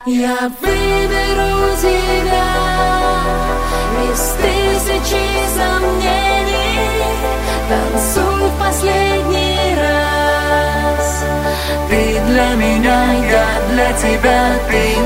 Я выберу тебя из тысячи сомнений. Танцуй в последний раз. Ты для меня, я для тебя, ты